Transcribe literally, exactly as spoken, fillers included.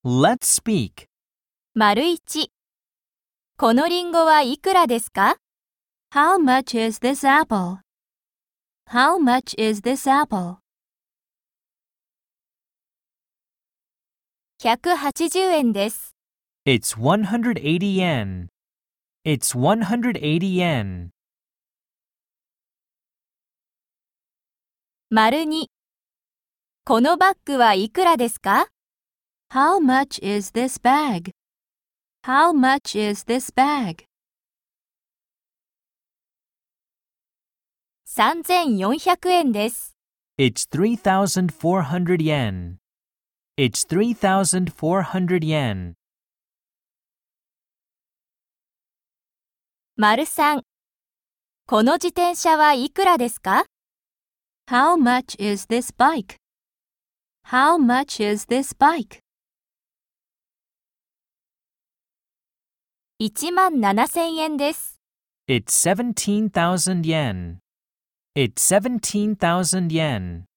Let's speak. 丸一。このリンゴはいくらですか？ How much is this apple? How much is this apple? ひゃくはちじゅうえんです。 It's one hundred eighty yen. It's one hundred eighty yen. 丸二。このバッグはいくらですか？ How much is this bag? How much is this bag? さんぜんよんひゃくえんです。 It's three thousand four hundred yen. It's three thousand four hundred yen. 丸三。この自転車はいくらですか？ How much is this bike? How much is this bike? いちまんななせんえんです。 It's seventeen thousand yen. It's seventeen thousand yen.